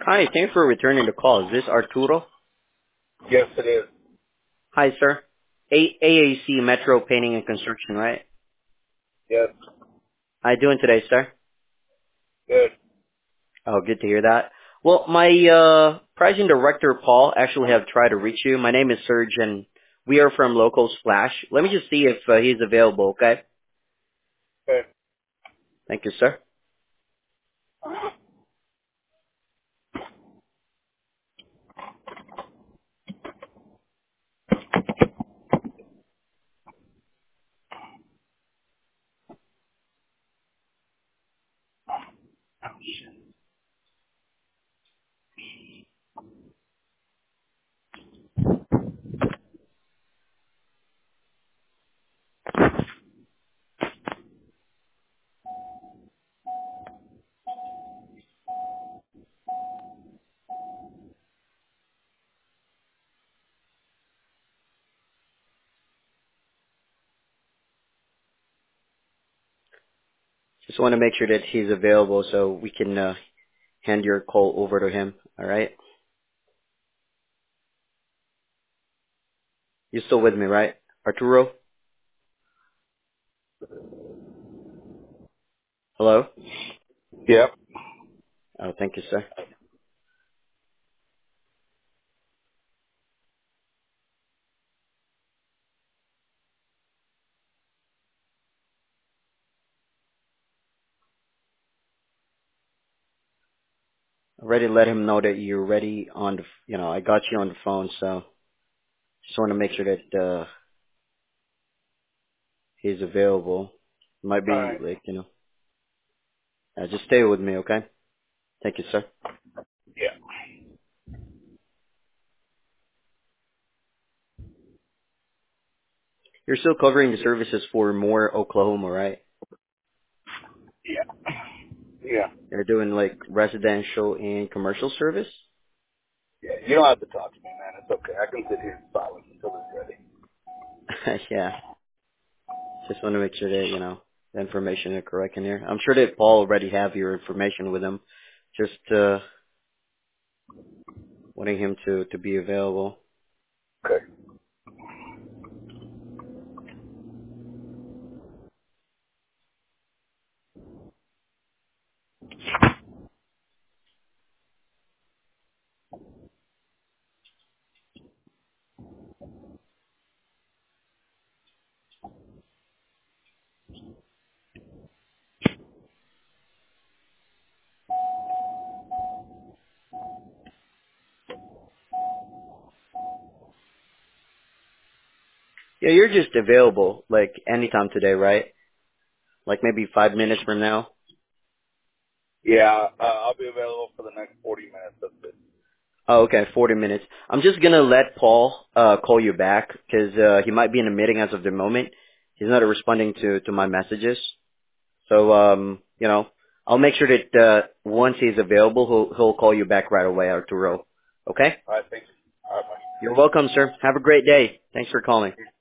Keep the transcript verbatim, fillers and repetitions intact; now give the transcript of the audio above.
Hi, thanks for returning the call. Is this Arturo? Yes, it is. Hi, sir. A- AAC Metro Painting and Construction, right? Yes. How you doing today, sir? Good. Oh, good to hear that. Well, my uh, pricing director, Paul, actually have tried to reach you. My name is Serge, and we are from Local Splash. Let me just see if uh, he's available, okay? Good. Thank you, sir. Just want to make sure that he's available so we can uh, hand your call over to him, all right? You're still with me, right? Arturo? Hello? Yep. Oh, thank you, sir. Already let him know that you're ready on the, you know, I got you on the phone, so just want to make sure that uh he's available. Might All be right. like, you know, uh, just stay with me, okay? Thank you, sir. Yeah. You're still covering the services for Moore, Oklahoma, right? Yeah. Yeah. You're doing like residential and commercial service? Yeah. You don't have to talk to me, man. It's okay. I can sit here in silence until it's ready. Yeah. Just want to make sure that, you know, the information is correct in here. I'm sure that Paul already have your information with him. Just uh wanting him to to be available. Okay. Yeah, you're just available like anytime today, right? Like maybe five minutes from now. Yeah. Uh, I'll be available for the next forty minutes. That's it. Oh, okay, forty minutes. I'm just gonna let Paul uh call you back 'cause uh, he might be in a meeting as of the moment. He's not responding to to my messages. So um, you know, I'll make sure that uh once he's available, he'll he'll call you back right away, Arturo. Okay? All right. Thank you. All right. Bye. You're welcome, sir. Have a great day. Thanks for calling.